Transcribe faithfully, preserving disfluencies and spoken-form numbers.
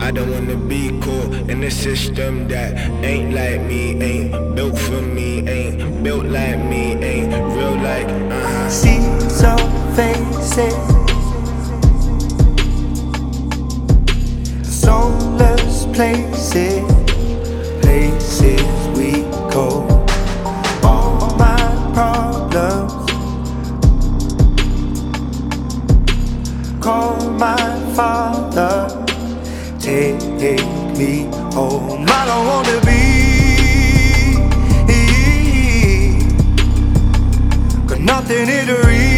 I don't wanna be caught in a system that ain't like me, ain't built for me, ain't built like me, ain't real like, uh-huh. See some faces, soulless places, places we go. All my problems, call my father, take me home. I don't wanna be, got nothing here to read.